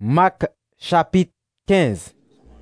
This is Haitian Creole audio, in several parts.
Marc chapitre 15.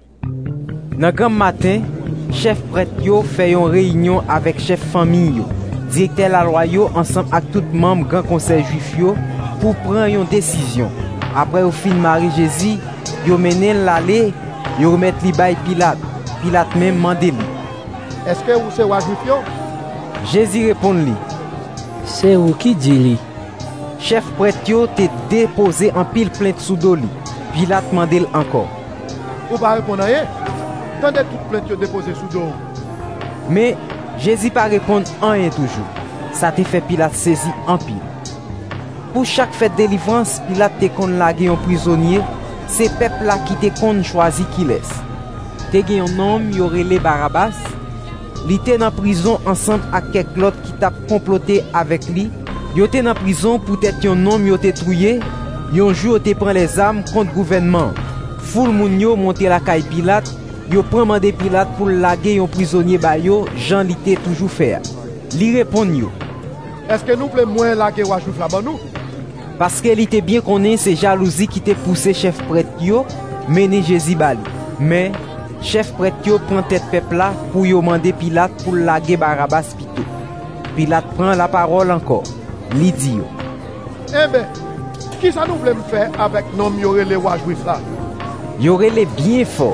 Dans grand matin, chef prêtre yo fait une réunion avec chef famille yo, directeur la loi yo ensemble avec tout membre grand conseil juif yo pour prendre une décision. Après au fin Marie Jésus, yo mené l'aller, yo remettre li bay Pilate. Pilate même mandé li. Est-ce que vous c'est roi juif yo? Jésus répond li. C'est vous qui dit li? Chef prêtre yo te déposé en pile plainte sous do li. Pilate mandé encore. Ou pas répondre rien? Tendez toute plainte yo déposée sous dos. Mais Jésus pas répondre rien toujours. Ça te fait Pilate saisi en pile. Pour chaque fête de délivrance, Pilate te kon lage un prisonnier, c'est peuple là qui te kon choisi qui laisse. Te gen un homme yo relé Barabbas, li te dans prison ensemble avec quelques autres qui t'a comploté avec lui. Yo te dans prison pour être un homme yo te trouillé, yon jour yo te prend les armes contre gouvernement. Foule moun yo monte la caille Pilate, yo prend mandé Pilate pour laguer un prisonnier ba yo, Jean li te toujours faire. Li répond yo. Est-ce que nous voulons moins laguer roi juif là-bas nous? Parce qu'elle était bien connaît c'est jalousie qui te poussé chef prêtre yo mener Jésus bali. Mais chef prêtre yo prend tête peuple là pour yo demander Pilate pour laguer Barabbas pito. Pilate prend la parole encore. Li dit yo. Eh ben, qui ça nous voulons faire avec nom yoré les rois juifs là? Yoré les bien fort.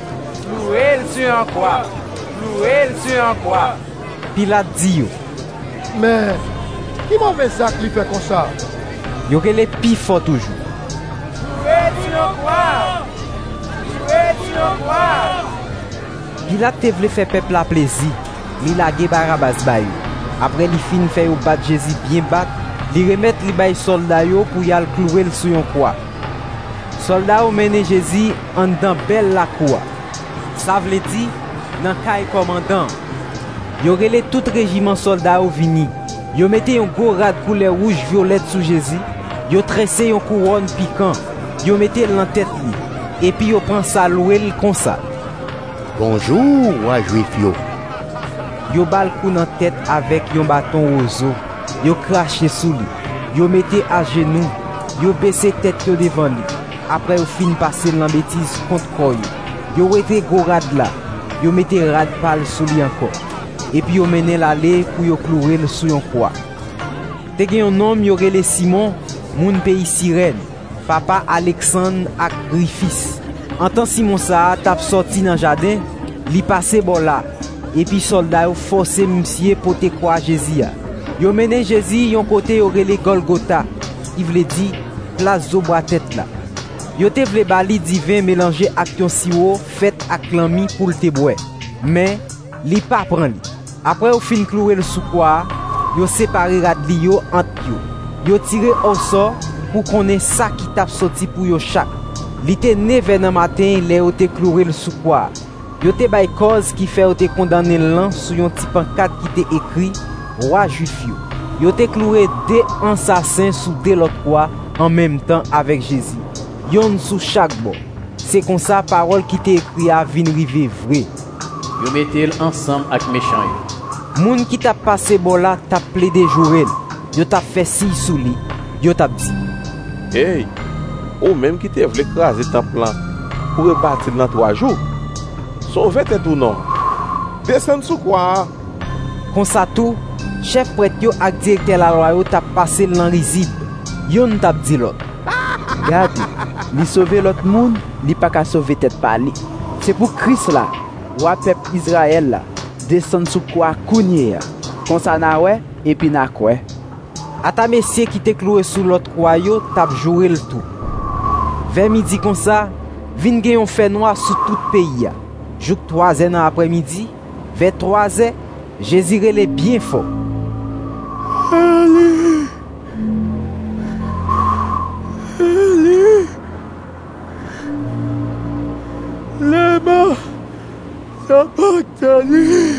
Louez le sur en croix. Louez le sur en croix. Pilate dit yo. Mais qui mauvais sac lui fait comme ça? Yoré les pi fort toujours. Louez le sur en croix. Louez le sur en croix. Pilate te vle faire peuple la plaisir. Li lagué Barabbas ba yo. Après li fin fait ou bat Jésus bien bat, li remet li bay soldat yo pour y al clouer sur yon croix. Soldat ou mené Jésus en dans belle la croix. Ça vle di dans kay commandant. Yo relé tout régiment soldat ou vini. Yo mette yon gros rad couleur rouge violette sous Jésus. Yo tressé yon couronne piquant. Yo mette l'en tête li. Et puis yo prend ça louer comme ça. Bonjour, roi juif yo. Yo bal kou nan tête avec yon bâton roseau. Yo craché sous lui. Yo mette à genoux. Yo baissé tête yo devant lui. Après yo fin passer l'en bêtise contre koy. Yo rete gros rad là. Yo mette rad pal sous lui encore. Et puis yo mené l'aller pour yo clouer sous yon croix. Te gen yon homme yo rele Simon, moun pays Sirène. Papa Alexandre ak Rufus. En temps Simon sa tap sorti dans jardin, li passe bon là. Et puis soldat yo forcé monsieur pour te croire Jésus. Yo mené Jésus yon côté yo relé Golgotha. Il vle di place zo bois tête là. Yo te vle bali divin mélangé ak yon sirop fait ak l'ami pour le te boire. Mais li pas prend li. Après au fin clouer le sous croix, yo séparé rad li yo entre yo. Yo tiré au sort pour connait ça qui t'a sorti pour yo chaque. Li te 9h dans matin, les yo te clouer le sous croix. Yo te bay cause qui fait yo te condamné l'an sous yon petit pancarte qui te écrit roi juif yo. Yo te cloué deux assassins sous deux l'autre croix en même temps avec Jésus. Yon sous chaque bord. C'est comme ça parole qui te écrit à vin rive vrai. Yo mettez ensemble avec méchant yo. Moun qui t'a passé bon là t'a plaidé jourel. Yo t'a fait si sous li. Yo t'a dit. Hey, ou même qui te voulait craser temple là pour rebâtir dans 3 jours. Sauvez tête ou non? Descends sous quoi? Comme ça tout, chef prêtre yo ak directeur la loi yo t'a passé l'an risible. Yon t'a dit l'autre. Regarde, li sauver l'autre monde, li pas qu'à sauver tête par li. C'est pour Christ là, roi peuple Israël là, descend sous quoi kounye. Comme ça na ouais et puis na quoi. A ta messieurs qui te cloué sous l'autre croix yo t'a joué le tout. Vers midi comme ça, vin gen yon fait noir sous tout pays. Jouk 3h dans après-midi, vers 3h, Jésus relé bien fort. Allez. Là-bas, ça pas allé.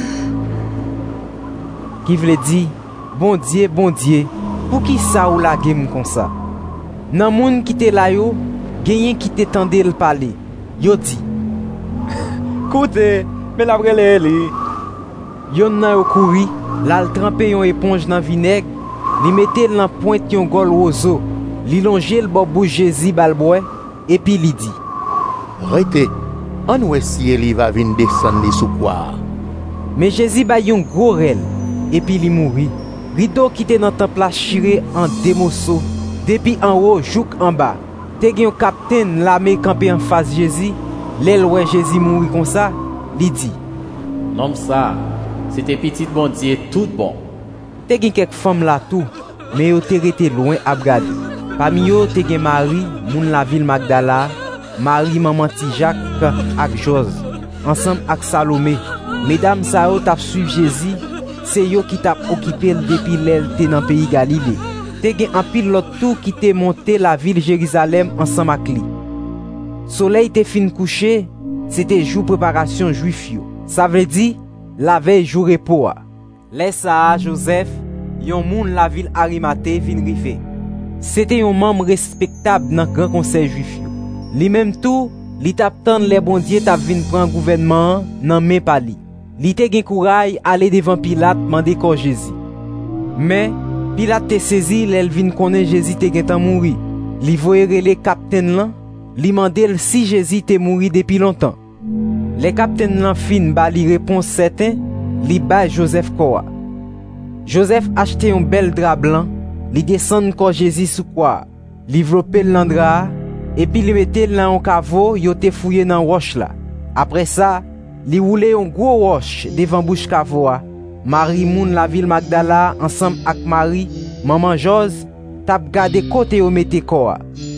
Qui vle di, bon Dieu, pour qui ça ou la game comme ça? Nan moun qui te la yo, genyen qui te tende le parler. Yo di, Écoutez, mais la brûlé li. yon nan yo kouri, lal trempe yon éponge dans vinaigre, li mette l'en pointe yon gol roseau, li longe le bobou Jésus balboy, epi li di, Rete, an wè si li va vin desan li sou kwa. mais Jésus ba yon gros rel, epi li mouri. Rideau qui te nan temple la chire en deux morceaux. Depuis en haut, jouk en bas. Te gen yon capitaine l'armée campé en face Jésus. L'el ouais Jésus mouri comme ça, li dit, Nom ça, c'était petit bon Dieu tout bon. te gen quelques femmes là tout, mais yo te rete loin à regarder. Parmi yo te gen Marie, moun la ville Magdala, Marie maman ti Jacques ak Jose, ensemble ak Salomé. Mesdames sa yo tap suiv Jésus, c'est yo qui tap occupé depuis l'el te nan pays Galilée. Te gen an pile lot tout qui te monté la ville Jérusalem ensemble ak li. Soleil te fin couché, c'était jour préparation juif yo. Ça veut dire la veille jour repos. Laissa Joseph, yon moun la ville Arimathée vin rive. C'était un membre respectable dans grand conseil juif yo. Li même tout, li tap tande les bon Dieu tap vin prendre gouvernement nan men pa li. Li te gen courage aller devant Pilate mande corps Jésus. Mais Pilate te saisi l'el vin connaît Jésus te gen tan mouri. Li voye rele capitaine lan, li mandel si Jésus te mouri depuis longtemps. Les capitaines lan fin ba li réponse certain, li ba Joseph Koa. Joseph acheté un bel drap blanc, li descend corps Jésus sous quoi, li vlopé l'andra, et puis li mette là en caveau, yo te fouillé dans roche là. Après ça, li roulé un gros roche devant bouche caveau. Marie moun la ville Magdala ensemble ak Marie, maman Jose, tap gade côté yo mette Koa.